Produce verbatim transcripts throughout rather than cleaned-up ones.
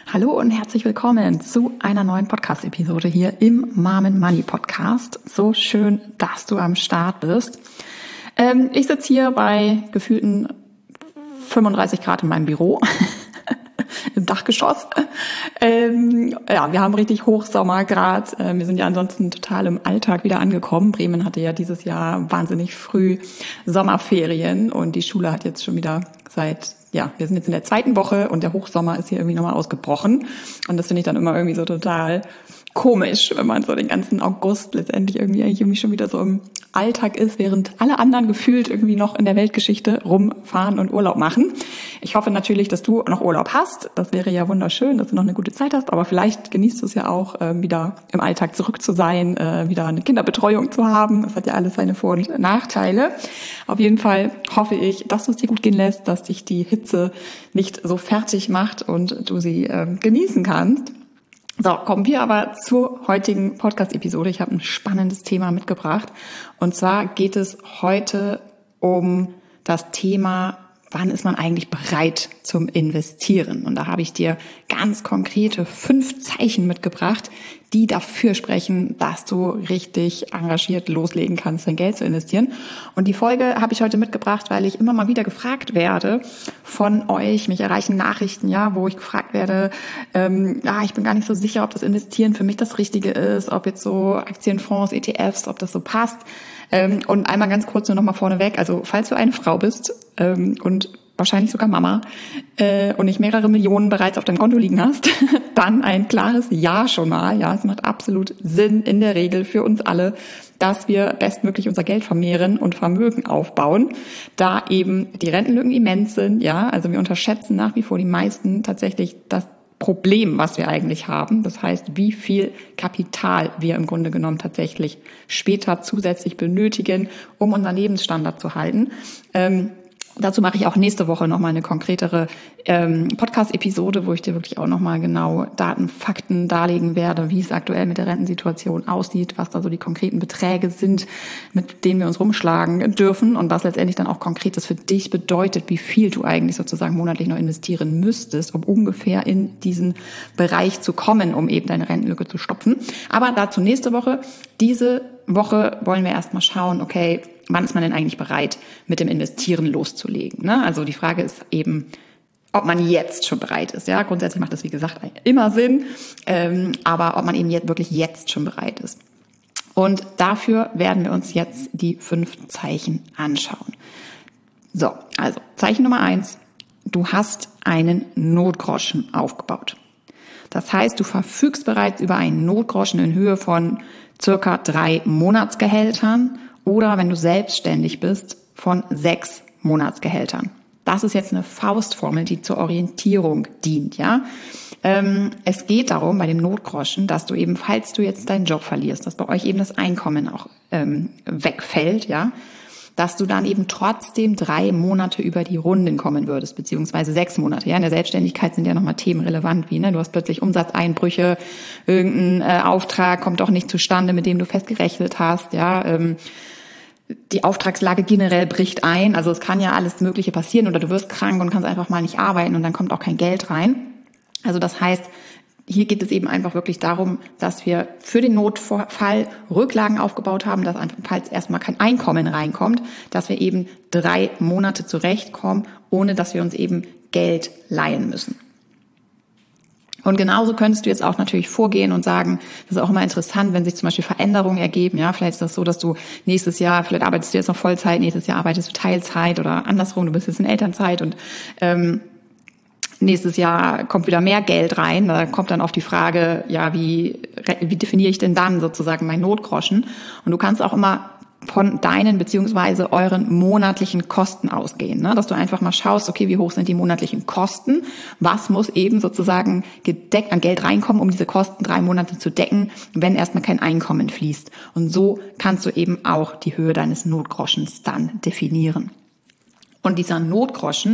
Hallo und herzlich willkommen zu einer neuen Podcast-Episode hier im Mom and Money Podcast. So schön, dass du am Start bist. Ähm, ich sitze hier bei gefühlten fünfunddreißig Grad in meinem Büro im Dachgeschoss. Ähm, ja, wir haben richtig Hochsommer gerade. Äh, wir sind ja ansonsten total im Alltag wieder angekommen. Bremen hatte ja dieses Jahr wahnsinnig früh Sommerferien und die Schule hat jetzt schon wieder seit, ja, wir sind jetzt in der zweiten Woche und der Hochsommer ist hier irgendwie nochmal ausgebrochen. Und das finde ich dann immer irgendwie so total komisch, wenn man so den ganzen August letztendlich irgendwie eigentlich irgendwie schon wieder so im Alltag ist, während alle anderen gefühlt irgendwie noch in der Weltgeschichte rumfahren und Urlaub machen. Ich hoffe natürlich, dass du noch Urlaub hast. Das wäre ja wunderschön, dass du noch eine gute Zeit hast, aber vielleicht genießt du es ja auch, äh, wieder im Alltag zurück zu sein, äh, wieder eine Kinderbetreuung zu haben. Das hat ja alles seine Vor- und Nachteile. Auf jeden Fall hoffe ich, dass du es dir gut gehen lässt, dass dich die Hitze nicht so fertig macht und du sie äh, genießen kannst. So, kommen wir aber zur heutigen Podcast-Episode. Ich habe ein spannendes Thema mitgebracht. Und zwar geht es heute um das Thema, wann ist man eigentlich bereit zum Investieren? Und da habe ich dir ganz konkrete fünf Zeichen mitgebracht, die dafür sprechen, dass du richtig engagiert loslegen kannst, dein Geld zu investieren. Und die Folge habe ich heute mitgebracht, weil ich immer mal wieder gefragt werde von euch. Mich erreichen Nachrichten, ja, wo ich gefragt werde, ähm, ja, ich bin gar nicht so sicher, ob das Investieren für mich das Richtige ist, ob jetzt so Aktienfonds, E T Fs, ob das so passt. Ähm, und einmal ganz kurz nur noch mal vorneweg, also falls du eine Frau bist ähm, und wahrscheinlich sogar Mama äh, und nicht mehrere Millionen bereits auf deinem Konto liegen hast, dann ein klares Ja schon mal. Ja, es macht absolut Sinn in der Regel für uns alle, dass wir bestmöglich unser Geld vermehren und Vermögen aufbauen, da eben die Rentenlücken immens sind. Ja, also wir unterschätzen nach wie vor die meisten tatsächlich das Problem, was wir eigentlich haben. Das heißt, wie viel Kapital wir im Grunde genommen tatsächlich später zusätzlich benötigen, um unseren Lebensstandard zu halten. Ähm, Dazu mache ich auch nächste Woche nochmal eine konkretere ähm, Podcast-Episode, wo ich dir wirklich auch nochmal genau Daten, Fakten darlegen werde, wie es aktuell mit der Rentensituation aussieht, was da so die konkreten Beträge sind, mit denen wir uns rumschlagen dürfen und was letztendlich dann auch Konkretes für dich bedeutet, wie viel du eigentlich sozusagen monatlich noch investieren müsstest, um ungefähr in diesen Bereich zu kommen, um eben deine Rentenlücke zu stopfen. Aber dazu nächste Woche. Diese Woche wollen wir erstmal schauen, okay, wann ist man denn eigentlich bereit, mit dem Investieren loszulegen? Ne? Also die Frage ist eben, ob man jetzt schon bereit ist. Ja, grundsätzlich macht das, wie gesagt, immer Sinn, ähm, aber ob man eben jetzt wirklich jetzt schon bereit ist. Und dafür werden wir uns jetzt die fünf Zeichen anschauen. So, also Zeichen Nummer eins, du hast einen Notgroschen aufgebaut. Das heißt, du verfügst bereits über einen Notgroschen in Höhe von circa drei Monatsgehältern oder wenn du selbstständig bist, von sechs Monatsgehältern. Das ist jetzt eine Faustformel, die zur Orientierung dient, ja. Ähm, es geht darum, bei dem Notgroschen, dass du eben, falls du jetzt deinen Job verlierst, dass bei euch eben das Einkommen auch ähm, wegfällt, ja, dass du dann eben trotzdem drei Monate über die Runden kommen würdest, beziehungsweise sechs Monate. Ja, in der Selbstständigkeit sind ja nochmal Themen relevant, wie, ne, du hast plötzlich Umsatzeinbrüche, irgendein äh, Auftrag kommt doch nicht zustande, mit dem du festgerechnet hast, ja, ähm, die Auftragslage generell bricht ein, also es kann ja alles Mögliche passieren oder du wirst krank und kannst einfach mal nicht arbeiten und dann kommt auch kein Geld rein. Also das heißt, hier geht es eben einfach wirklich darum, dass wir für den Notfall Rücklagen aufgebaut haben, dass einfach, falls erstmal kein Einkommen reinkommt, dass wir eben drei Monate zurechtkommen, ohne dass wir uns eben Geld leihen müssen. Und genauso könntest du jetzt auch natürlich vorgehen und sagen, das ist auch immer interessant, wenn sich zum Beispiel Veränderungen ergeben. Ja, vielleicht ist das so, dass du nächstes Jahr, vielleicht arbeitest du jetzt noch Vollzeit, nächstes Jahr arbeitest du Teilzeit oder andersrum, du bist jetzt in Elternzeit und ähm, nächstes Jahr kommt wieder mehr Geld rein. Da kommt dann auf die Frage, ja, wie, wie definiere ich denn dann sozusagen meinen Notgroschen? Und du kannst auch immer von deinen beziehungsweise euren monatlichen Kosten ausgehen, ne? Dass du einfach mal schaust, okay, wie hoch sind die monatlichen Kosten? Was muss eben sozusagen gedeckt an Geld reinkommen, um diese Kosten drei Monate zu decken, wenn erstmal kein Einkommen fließt? Und so kannst du eben auch die Höhe deines Notgroschens dann definieren. Und dieser Notgroschen,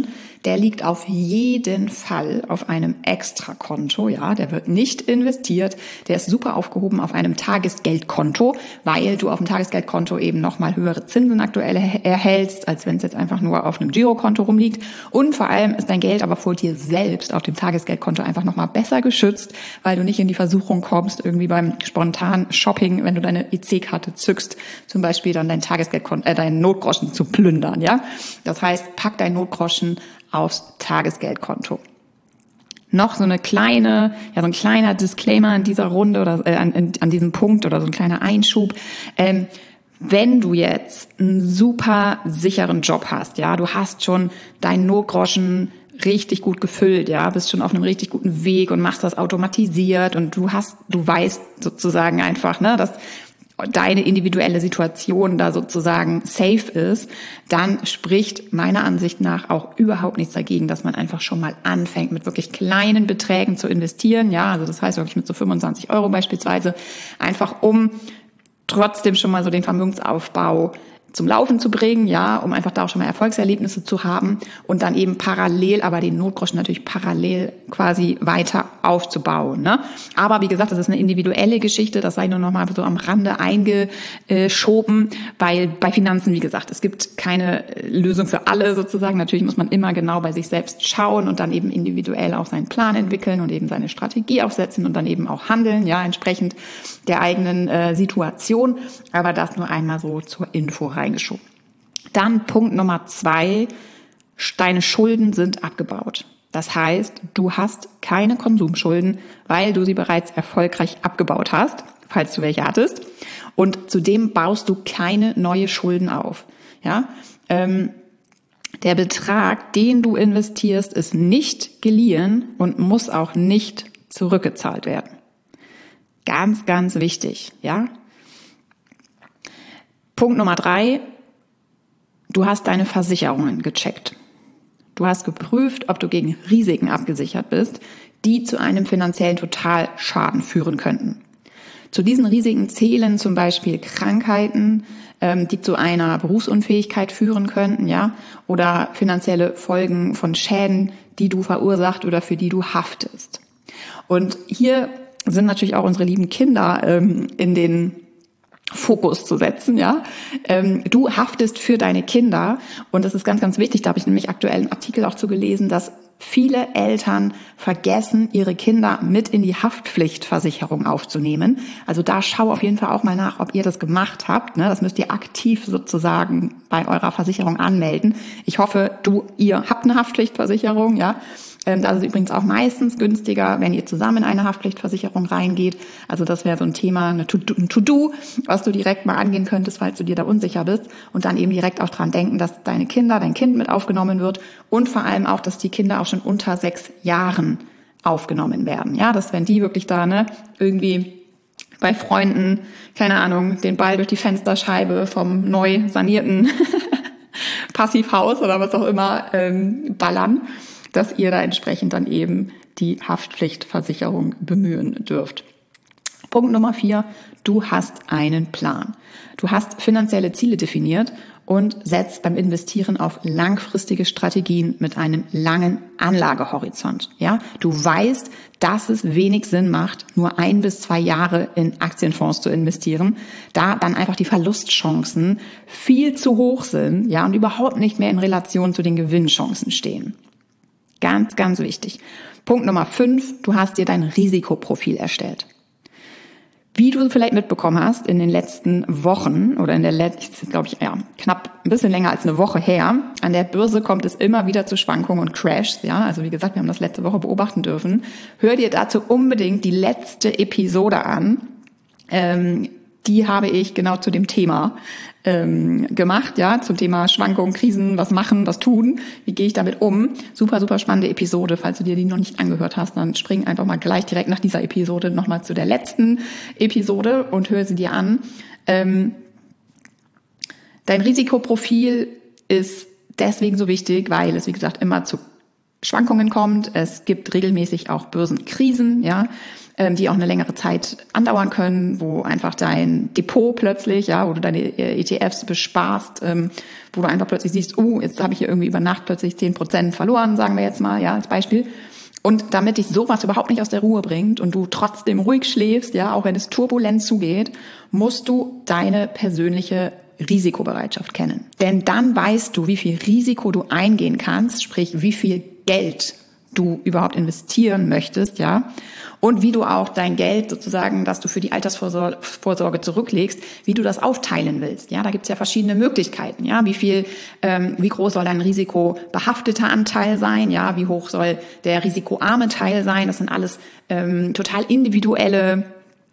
der liegt auf jeden Fall auf einem Extrakonto, ja, der wird nicht investiert, der ist super aufgehoben auf einem Tagesgeldkonto, weil du auf dem Tagesgeldkonto eben nochmal höhere Zinsen aktuell erhältst, als wenn es jetzt einfach nur auf einem Girokonto rumliegt. Und vor allem ist dein Geld aber vor dir selbst auf dem Tagesgeldkonto einfach nochmal besser geschützt, weil du nicht in die Versuchung kommst, irgendwie beim spontanen Shopping, wenn du deine E C-Karte zückst, zum Beispiel dann dein Tagesgeldkonto, äh, deinen Notgroschen zu plündern, ja. Das heißt, pack dein Notgroschen aufs Tagesgeldkonto. Noch so eine kleine, ja, so ein kleiner Disclaimer an dieser Runde oder äh, an, an diesem Punkt oder so ein kleiner Einschub. Ähm, wenn du jetzt einen super sicheren Job hast, ja, du hast schon deinen Notgroschen richtig gut gefüllt, ja, bist schon auf einem richtig guten Weg und machst das automatisiert und du hast, du weißt sozusagen einfach, ne, dass deine individuelle Situation da sozusagen safe ist, dann spricht meiner Ansicht nach auch überhaupt nichts dagegen, dass man einfach schon mal anfängt, mit wirklich kleinen Beträgen zu investieren. Ja, also das heißt wirklich mit so fünfundzwanzig Euro beispielsweise, einfach um trotzdem schon mal so den Vermögensaufbau zum Laufen zu bringen, ja, um einfach da auch schon mal Erfolgserlebnisse zu haben und dann eben parallel, aber den Notgroschen natürlich parallel quasi weiter aufzubauen, ne? Aber wie gesagt, das ist eine individuelle Geschichte, das sei nur noch mal so am Rande eingeschoben, weil bei Finanzen, wie gesagt, es gibt keine Lösung für alle sozusagen. Natürlich muss man immer genau bei sich selbst schauen und dann eben individuell auch seinen Plan entwickeln und eben seine Strategie aufsetzen und dann eben auch handeln, ja, entsprechend der eigenen äh, Situation. Aber das nur einmal so zur Info rein. Eingeschoben. Dann Punkt Nummer zwei, deine Schulden sind abgebaut. Das heißt, du hast keine Konsumschulden, weil du sie bereits erfolgreich abgebaut hast, falls du welche hattest. Und zudem baust du keine neue Schulden auf. Ja, ähm, der Betrag, den du investierst, ist nicht geliehen und muss auch nicht zurückgezahlt werden. Ganz, ganz wichtig, ja. Punkt Nummer drei, du hast deine Versicherungen gecheckt. Du hast geprüft, ob du gegen Risiken abgesichert bist, die zu einem finanziellen Totalschaden führen könnten. Zu diesen Risiken zählen zum Beispiel Krankheiten, ähm, die zu einer Berufsunfähigkeit führen könnten, ja, oder finanzielle Folgen von Schäden, die du verursacht oder für die du haftest. Und hier sind natürlich auch unsere lieben Kinder ähm, in den Fokus zu setzen, ja. Ähm, du haftest für deine Kinder und das ist ganz, ganz wichtig. Da habe ich nämlich aktuell einen Artikel auch zu gelesen, dass viele Eltern vergessen, ihre Kinder mit in die Haftpflichtversicherung aufzunehmen. Also da schau auf jeden Fall auch mal nach, ob ihr das gemacht habt. Ne? Das müsst ihr aktiv sozusagen bei eurer Versicherung anmelden. Ich hoffe, du, ihr habt eine Haftpflichtversicherung, ja. Das ist übrigens auch meistens günstiger, wenn ihr zusammen in eine Haftpflichtversicherung reingeht. Also das wäre so ein Thema, ein To-Do, was du direkt mal angehen könntest, falls du dir da unsicher bist. Und dann eben direkt auch dran denken, dass deine Kinder, dein Kind mit aufgenommen wird und vor allem auch, dass die Kinder auch schon unter sechs Jahren aufgenommen werden. Ja, dass wenn die wirklich da ne irgendwie bei Freunden, keine Ahnung, den Ball durch die Fensterscheibe vom neu sanierten Passivhaus oder was auch immer ähm, ballern, dass ihr da entsprechend dann eben die Haftpflichtversicherung bemühen dürft. Punkt Nummer vier, du hast einen Plan. Du hast finanzielle Ziele definiert und setzt beim Investieren auf langfristige Strategien mit einem langen Anlagehorizont. Ja, du weißt, dass es wenig Sinn macht, nur ein bis zwei Jahre in Aktienfonds zu investieren, da dann einfach die Verlustchancen viel zu hoch sind, ja, und überhaupt nicht mehr in Relation zu den Gewinnchancen stehen. Ganz, ganz wichtig. Punkt Nummer fünf, du hast dir dein Risikoprofil erstellt. Wie du vielleicht mitbekommen hast, in den letzten Wochen oder in der letzten, glaube ich, ja, knapp ein bisschen länger als eine Woche her, an der Börse kommt es immer wieder zu Schwankungen und Crashs, ja, also wie gesagt, wir haben das letzte Woche beobachten dürfen. Hör dir dazu unbedingt die letzte Episode an. Ähm, die habe ich genau zu dem Thema ähm, gemacht, ja, zum Thema Schwankungen, Krisen, was machen, was tun, wie gehe ich damit um. Super, super spannende Episode. Falls du dir die noch nicht angehört hast, dann spring einfach mal gleich direkt nach dieser Episode nochmal zu der letzten Episode und hör sie dir an. Ähm, dein Risikoprofil ist deswegen so wichtig, weil es, wie gesagt, immer zu Schwankungen kommt. Es gibt regelmäßig auch Börsenkrisen, ja. ähm, die auch eine längere Zeit andauern können, wo einfach dein Depot plötzlich, ja, wo du deine E T Fs besparst, ähm, wo du einfach plötzlich siehst, oh, jetzt habe ich hier irgendwie über Nacht plötzlich zehn Prozent verloren, sagen wir jetzt mal, ja, als Beispiel. Und damit dich sowas überhaupt nicht aus der Ruhe bringt und du trotzdem ruhig schläfst, ja, auch wenn es turbulent zugeht, musst du deine persönliche Risikobereitschaft kennen. Denn dann weißt du, wie viel Risiko du eingehen kannst, sprich, wie viel Geld du überhaupt investieren möchtest, ja, und wie du auch dein Geld sozusagen, das du für die Altersvorsorge zurücklegst, wie du das aufteilen willst, ja, da gibt's ja verschiedene Möglichkeiten, ja, wie viel, ähm, wie groß soll dein risikobehafteter Anteil sein, ja, wie hoch soll der risikoarme Teil sein, das sind alles ähm, total individuelle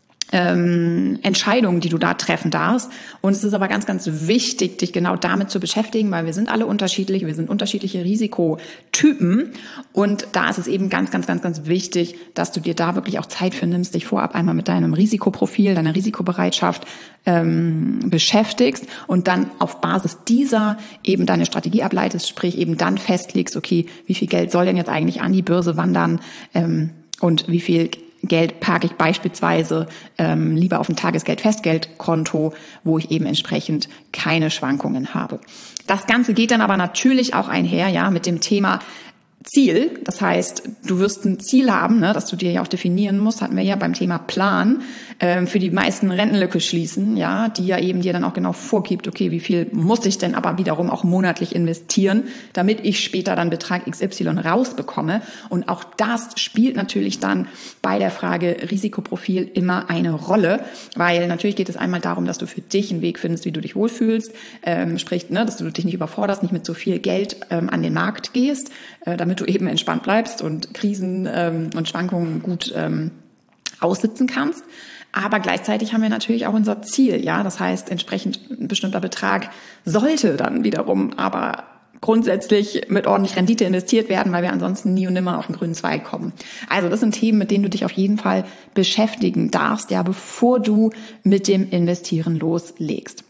Ähm, Entscheidungen, die du da treffen darfst. Und es ist aber ganz, ganz wichtig, dich genau damit zu beschäftigen, weil wir sind alle unterschiedlich, wir sind unterschiedliche Risikotypen. Und da ist es eben ganz, ganz, ganz, ganz wichtig, dass du dir da wirklich auch Zeit für nimmst, dich vorab einmal mit deinem Risikoprofil, deiner Risikobereitschaft ähm, beschäftigst und dann auf Basis dieser eben deine Strategie ableitest, sprich eben dann festlegst, okay, wie viel Geld soll denn jetzt eigentlich an die Börse wandern ähm, und wie viel Geld parke ich beispielsweise ähm, lieber auf ein Tagesgeld-Festgeldkonto, wo ich eben entsprechend keine Schwankungen habe. Das Ganze geht dann aber natürlich auch einher, ja, mit dem Thema Ziel. Das heißt, du wirst ein Ziel haben, ne, das du dir ja auch definieren musst, hatten wir ja beim Thema Plan, ähm, für die meisten Rentenlücke schließen, ja, die ja eben dir dann auch genau vorgibt, okay, wie viel muss ich denn aber wiederum auch monatlich investieren, damit ich später dann Betrag X Y rausbekomme. Und auch das spielt natürlich dann bei der Frage Risikoprofil immer eine Rolle, weil natürlich geht es einmal darum, dass du für dich einen Weg findest, wie du dich wohlfühlst, ähm, sprich, ne, dass du dich nicht überforderst, nicht mit so viel Geld ähm, an den Markt gehst, äh, damit du eben entspannt bleibst und Krisen ähm, und Schwankungen gut ähm, aussitzen kannst. Aber gleichzeitig haben wir natürlich auch unser Ziel, ja. Das heißt, entsprechend ein bestimmter Betrag sollte dann wiederum aber grundsätzlich mit ordentlich Rendite investiert werden, weil wir ansonsten nie und nimmer auf den grünen Zweig kommen. Also das sind Themen, mit denen du dich auf jeden Fall beschäftigen darfst, ja, bevor du mit dem Investieren loslegst.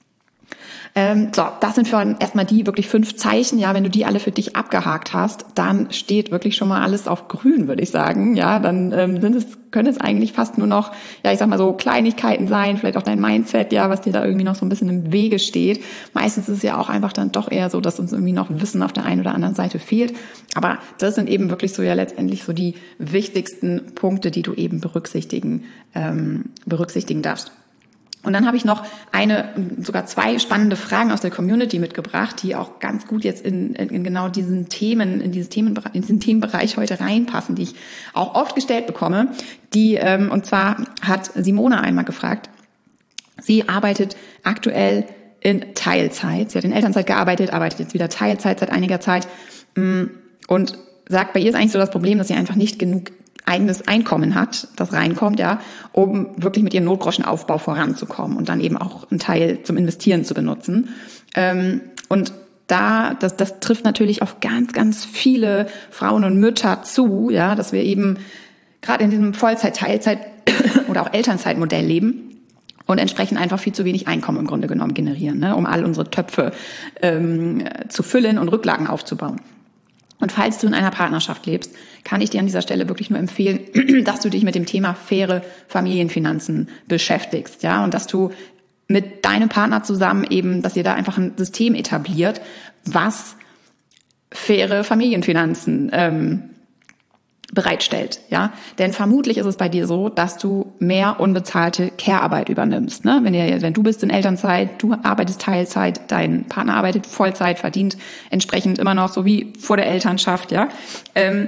Ähm, so, das sind für erstmal die wirklich fünf Zeichen. Ja, wenn du die alle für dich abgehakt hast, dann steht wirklich schon mal alles auf grün, würde ich sagen. Ja, dann ähm, sind es, können es eigentlich fast nur noch, ja, ich sag mal so Kleinigkeiten sein, vielleicht auch dein Mindset, ja, was dir da irgendwie noch so ein bisschen im Wege steht. Meistens ist es ja auch einfach dann doch eher so, dass uns irgendwie noch Wissen auf der einen oder anderen Seite fehlt. Aber das sind eben wirklich so ja letztendlich so die wichtigsten Punkte, die du eben berücksichtigen, ähm, berücksichtigen darfst. Und dann habe ich noch eine, sogar zwei spannende Fragen aus der Community mitgebracht, die auch ganz gut jetzt in, in, in genau diesen Themen, in dieses Themenbereich, in diesen Themenbereich heute reinpassen, die ich auch oft gestellt bekomme. Die, ähm, und zwar hat Simone einmal gefragt, sie arbeitet aktuell in Teilzeit. Sie hat in Elternzeit gearbeitet, arbeitet jetzt wieder Teilzeit seit einiger Zeit und sagt, bei ihr ist eigentlich so das Problem, dass sie einfach nicht genug eigenes Einkommen hat, das reinkommt, ja, um wirklich mit ihrem Notgroschenaufbau voranzukommen und dann eben auch einen Teil zum Investieren zu benutzen. Ähm, und da, das, das trifft natürlich auf ganz, ganz viele Frauen und Mütter zu, ja, dass wir eben gerade in diesem Vollzeit-, Teilzeit- oder auch Elternzeitmodell leben und entsprechend einfach viel zu wenig Einkommen im Grunde genommen generieren, ne, um all unsere Töpfe ähm, zu füllen und Rücklagen aufzubauen. Und falls du in einer Partnerschaft lebst, kann ich dir an dieser Stelle wirklich nur empfehlen, dass du dich mit dem Thema faire Familienfinanzen beschäftigst, ja, und dass du mit deinem Partner zusammen eben, dass ihr da einfach ein System etabliert, was faire Familienfinanzen ähm, bereitstellt, ja, denn vermutlich ist es bei dir so, dass du mehr unbezahlte Care-Arbeit übernimmst, ne? Wenn ihr, wenn du bist in Elternzeit, du arbeitest Teilzeit, dein Partner arbeitet Vollzeit, verdient entsprechend immer noch so wie vor der Elternschaft, ja. Ähm,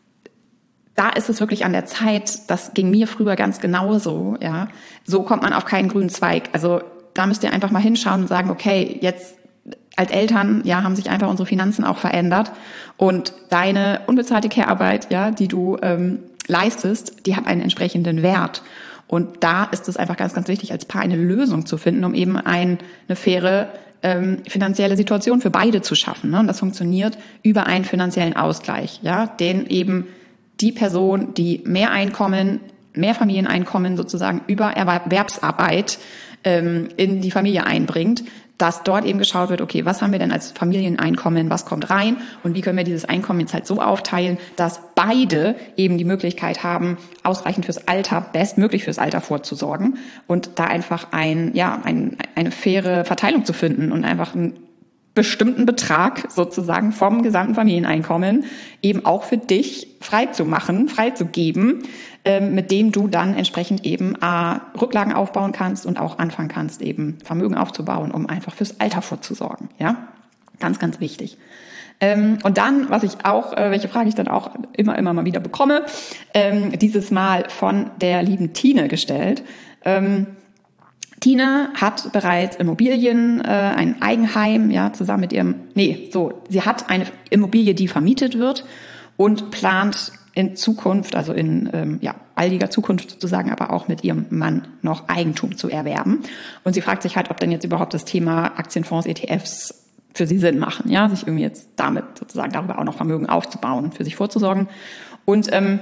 da ist es wirklich an der Zeit. Das ging mir früher ganz genauso, ja. So kommt man auf keinen grünen Zweig. Also da müsst ihr einfach mal hinschauen und sagen, okay, jetzt als Eltern, ja, haben sich einfach unsere Finanzen auch verändert und deine unbezahlte Care-Arbeit, ja, die du ähm, leistest, die hat einen entsprechenden Wert. Und da ist es einfach ganz, ganz wichtig, als Paar eine Lösung zu finden, um eben ein, eine faire ähm, finanzielle Situation für beide zu schaffen. Ne? Und das funktioniert über einen finanziellen Ausgleich, ja, den eben die Person, die mehr Einkommen, mehr Familieneinkommen sozusagen über Erwerbsarbeit ähm, in die Familie einbringt, dass dort eben geschaut wird, okay, was haben wir denn als Familieneinkommen, was kommt rein und wie können wir dieses Einkommen jetzt halt so aufteilen, dass beide eben die Möglichkeit haben, ausreichend fürs Alter, bestmöglich fürs Alter vorzusorgen und da einfach ein, ja, ein, eine faire Verteilung zu finden und einfach einen bestimmten Betrag sozusagen vom gesamten Familieneinkommen eben auch für dich frei zu machen, frei zu geben, ähm, mit dem du dann entsprechend eben äh, Rücklagen aufbauen kannst und auch anfangen kannst, eben Vermögen aufzubauen, um einfach fürs Alter vorzusorgen. Ja, ganz, ganz wichtig. Ähm, und dann, was ich auch, äh, welche Frage ich dann auch immer, immer mal wieder bekomme, ähm, dieses Mal von der lieben Tine gestellt. Ähm, Tine hat bereits Immobilien, äh, ein Eigenheim, ja, zusammen mit ihrem, nee, so, sie hat eine Immobilie, die vermietet wird und plant in Zukunft, also in ähm, ja, baldiger Zukunft sozusagen, aber auch mit ihrem Mann noch Eigentum zu erwerben. Und sie fragt sich halt, ob denn jetzt überhaupt das Thema Aktienfonds, E T Fs für sie Sinn machen, ja, sich irgendwie jetzt damit sozusagen darüber auch noch Vermögen aufzubauen, für sich vorzusorgen. Und ähm,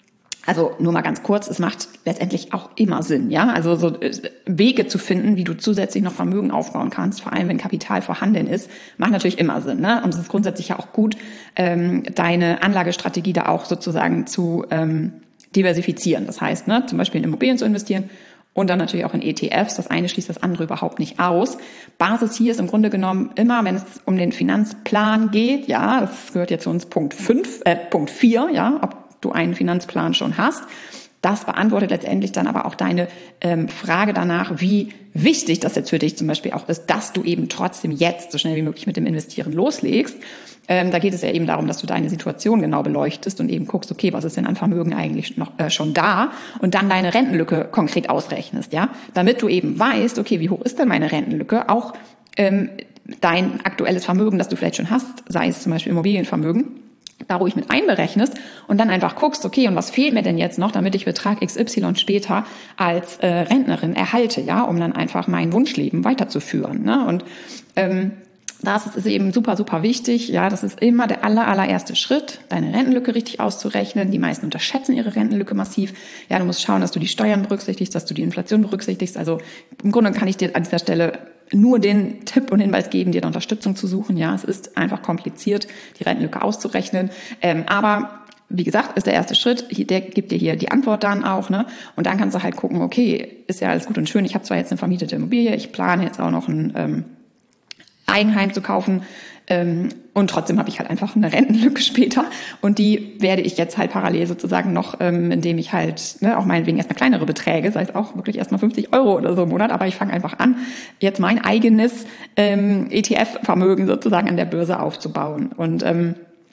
also nur mal ganz kurz, es macht letztendlich auch immer Sinn, ja, also so Wege zu finden, wie du zusätzlich noch Vermögen aufbauen kannst, vor allem wenn Kapital vorhanden ist, macht natürlich immer Sinn, ne? Und es ist grundsätzlich ja auch gut, ähm, deine Anlagestrategie da auch sozusagen zu ähm, diversifizieren. Das heißt, ne, zum Beispiel in Immobilien zu investieren und dann natürlich auch in E T Fs. Das eine schließt das andere überhaupt nicht aus. Basis hier ist im Grunde genommen immer, wenn es um den Finanzplan geht, ja, das gehört jetzt zu uns Punkt fünf, äh, Punkt vier, ja, ob du einen Finanzplan schon hast. Das beantwortet letztendlich dann aber auch deine ähm, Frage danach, wie wichtig das jetzt für dich zum Beispiel auch ist, dass du eben trotzdem jetzt so schnell wie möglich mit dem Investieren loslegst. Ähm, da geht es ja eben darum, dass du deine Situation genau beleuchtest und eben guckst, okay, was ist denn an Vermögen eigentlich noch äh, schon da und dann deine Rentenlücke konkret ausrechnest, ja, damit du eben weißt, okay, wie hoch ist denn meine Rentenlücke, auch ähm, dein aktuelles Vermögen, das du vielleicht schon hast, sei es zum Beispiel Immobilienvermögen, da ruhig mit einberechnest und dann einfach guckst, okay, und was fehlt mir denn jetzt noch, damit ich Betrag X Y später als äh, Rentnerin erhalte, ja, um dann einfach mein Wunschleben weiterzuführen, ne? Und ähm, das ist eben super, super wichtig. Ja, das ist immer der aller, allererste Schritt, deine Rentenlücke richtig auszurechnen. Die meisten unterschätzen ihre Rentenlücke massiv. Ja, du musst schauen, dass du die Steuern berücksichtigst, dass du die Inflation berücksichtigst. Also im Grunde kann ich dir an dieser Stelle nur den Tipp und Hinweis geben, dir Unterstützung zu suchen. Ja, es ist einfach kompliziert, die Rentenlücke auszurechnen. Ähm, aber wie gesagt, ist der erste Schritt, der gibt dir hier die Antwort dann auch, ne? Und dann kannst du halt gucken, okay, ist ja alles gut und schön, ich habe zwar jetzt eine vermietete Immobilie, ich plane jetzt auch noch ein ähm, Eigenheim zu kaufen, ähm, und trotzdem habe ich halt einfach eine Rentenlücke später und die werde ich jetzt halt parallel sozusagen noch, ähm, indem ich halt, ne, auch meinetwegen erstmal kleinere Beträge, sei es auch wirklich erstmal fünfzig Euro oder so im Monat, aber ich fange einfach an, jetzt mein eigenes ähm, E T F-Vermögen sozusagen an der Börse aufzubauen. Und ähm,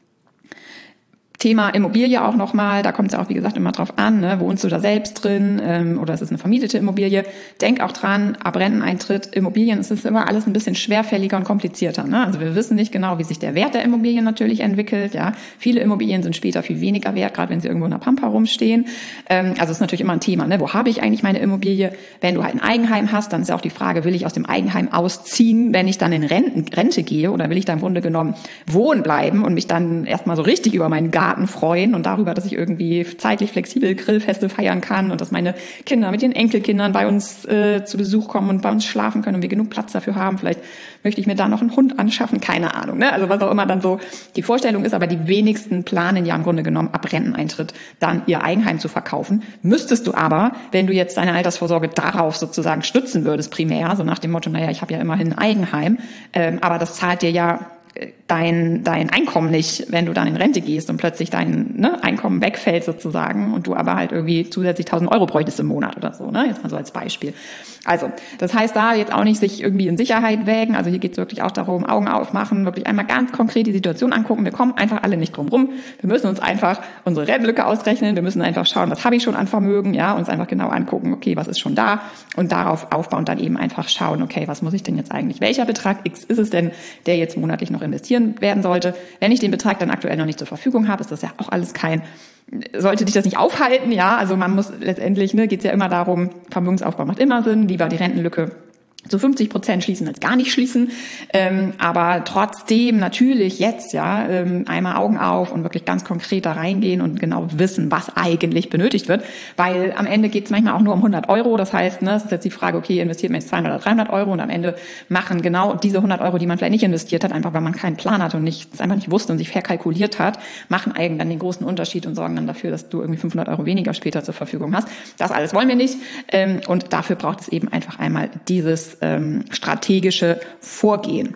Thema Immobilie auch nochmal, da kommt es ja auch, wie gesagt, immer drauf an, ne? Wohnst du da selbst drin, ähm, oder ist es eine vermietete Immobilie? Denk auch dran, ab Renteneintritt, Immobilien, es ist immer alles ein bisschen schwerfälliger und komplizierter, ne? Also wir wissen nicht genau, wie sich der Wert der Immobilien natürlich entwickelt, ja. Viele Immobilien sind später viel weniger wert, gerade wenn sie irgendwo in der Pampa rumstehen. Ähm, also ist natürlich immer ein Thema, ne? Wo habe ich eigentlich meine Immobilie? Wenn du halt ein Eigenheim hast, dann ist ja auch die Frage, will ich aus dem Eigenheim ausziehen, wenn ich dann in Renten, Rente gehe, oder will ich da im Grunde genommen wohnen bleiben und mich dann erstmal so richtig über meinen Garten freuen und darüber, dass ich irgendwie zeitlich flexibel Grillfeste feiern kann und dass meine Kinder mit ihren Enkelkindern bei uns äh, zu Besuch kommen und bei uns schlafen können und wir genug Platz dafür haben. Vielleicht möchte ich mir da noch einen Hund anschaffen, keine Ahnung, ne? Also was auch immer dann so die Vorstellung ist, aber die wenigsten planen ja im Grunde genommen ab Renteneintritt dann ihr Eigenheim zu verkaufen. Müsstest du aber, wenn du jetzt deine Altersvorsorge darauf sozusagen stützen würdest primär, so nach dem Motto, naja, ich habe ja immerhin ein Eigenheim, ähm, aber das zahlt dir ja dein dein Einkommen nicht, wenn du dann in Rente gehst und plötzlich dein ne, Einkommen wegfällt sozusagen und du aber halt irgendwie zusätzlich tausend Euro bräuchtest im Monat oder so, ne? Jetzt mal so als Beispiel. Also, das heißt da jetzt auch nicht sich irgendwie in Sicherheit wägen, also hier geht es wirklich auch darum, Augen aufmachen, wirklich einmal ganz konkret die Situation angucken. Wir kommen einfach alle nicht drum rum. Wir müssen uns einfach unsere Rentenlücke ausrechnen, wir müssen einfach schauen, was habe ich schon an Vermögen, ja, uns einfach genau angucken, okay, was ist schon da und darauf aufbauen dann eben einfach schauen, okay, was muss ich denn jetzt eigentlich, welcher Betrag X ist es denn, der jetzt monatlich noch investieren werden sollte. Wenn ich den Betrag dann aktuell noch nicht zur Verfügung habe, ist das ja auch alles kein, sollte dich das nicht aufhalten, ja, also man muss letztendlich, ne, geht es ja immer darum, Vermögensaufbau macht immer Sinn, lieber die Rentenlücke zu fünfzig Prozent schließen als gar nicht schließen, ähm, aber trotzdem natürlich jetzt ja ähm, einmal Augen auf und wirklich ganz konkret da reingehen und genau wissen, was eigentlich benötigt wird, weil am Ende geht es manchmal auch nur um hundert Euro, das heißt, ne, es ist jetzt die Frage, okay, investiert man jetzt zweihundert oder dreihundert Euro und am Ende machen genau diese hundert Euro, die man vielleicht nicht investiert hat, einfach weil man keinen Plan hatte und nicht, es einfach nicht wusste und sich verkalkuliert hat, machen eigentlich dann den großen Unterschied und sorgen dann dafür, dass du irgendwie fünfhundert Euro weniger später zur Verfügung hast. Das alles wollen wir nicht ähm, und dafür braucht es eben einfach einmal dieses ähm, strategische Vorgehen.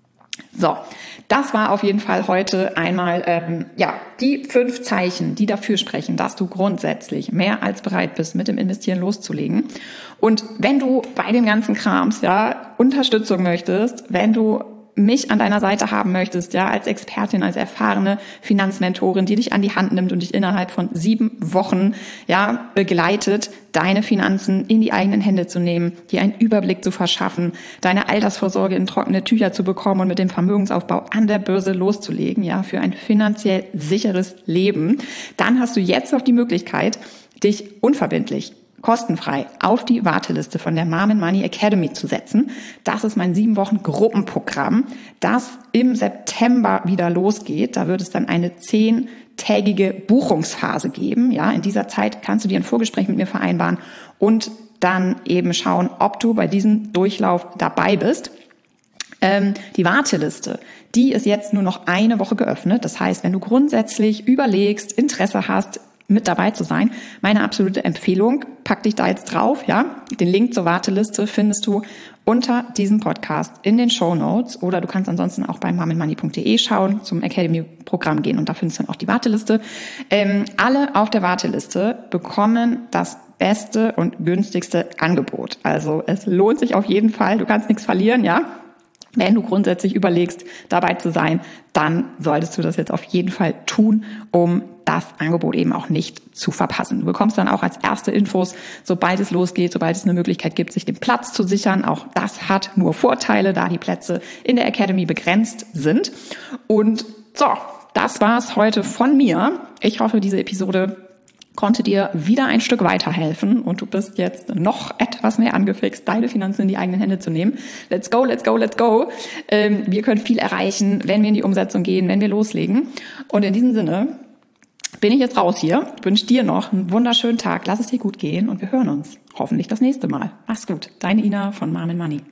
So, das war auf jeden Fall heute einmal ähm, ja die fünf Zeichen, die dafür sprechen, dass du grundsätzlich mehr als bereit bist, mit dem Investieren loszulegen. Und wenn du bei dem ganzen Krams ja Unterstützung möchtest, wenn du mich an deiner Seite haben möchtest, ja, als Expertin, als erfahrene Finanzmentorin, die dich an die Hand nimmt und dich innerhalb von sieben Wochen, ja, begleitet, deine Finanzen in die eigenen Hände zu nehmen, dir einen Überblick zu verschaffen, deine Altersvorsorge in trockene Tücher zu bekommen und mit dem Vermögensaufbau an der Börse loszulegen, ja, für ein finanziell sicheres Leben, dann hast du jetzt noch die Möglichkeit, dich unverbindlich kostenfrei auf die Warteliste von der Mom and Money Academy zu setzen. Das ist mein sieben Wochen Gruppenprogramm, das im September wieder losgeht. Da wird es dann eine zehntägige Buchungsphase geben. Ja, in dieser Zeit kannst du dir ein Vorgespräch mit mir vereinbaren und dann eben schauen, ob du bei diesem Durchlauf dabei bist. Ähm, die Warteliste, die ist jetzt nur noch eine Woche geöffnet. Das heißt, wenn du grundsätzlich überlegst, Interesse hast, mit dabei zu sein. Meine absolute Empfehlung, pack dich da jetzt drauf, ja. Den Link zur Warteliste findest du unter diesem Podcast in den Shownotes oder du kannst ansonsten auch bei momandmoney punkt de schauen, zum Academy-Programm gehen und da findest du dann auch die Warteliste. Ähm, alle auf der Warteliste bekommen das beste und günstigste Angebot. Also es lohnt sich auf jeden Fall. Du kannst nichts verlieren, ja. Wenn du grundsätzlich überlegst, dabei zu sein, dann solltest du das jetzt auf jeden Fall tun, um das Angebot eben auch nicht zu verpassen. Du bekommst dann auch als erste Infos, sobald es losgeht, sobald es eine Möglichkeit gibt, sich den Platz zu sichern. Auch das hat nur Vorteile, da die Plätze in der Academy begrenzt sind. Und so, das war's heute von mir. Ich hoffe, diese Episode konnte dir wieder ein Stück weiterhelfen und du bist jetzt noch etwas mehr angefixt, deine Finanzen in die eigenen Hände zu nehmen. Let's go, let's go, let's go. Ähm, wir können viel erreichen, wenn wir in die Umsetzung gehen, wenn wir loslegen. Und in diesem Sinne bin ich jetzt raus hier, wünsche dir noch einen wunderschönen Tag, lass es dir gut gehen und wir hören uns hoffentlich das nächste Mal. Mach's gut, deine Ina von Mom and Money.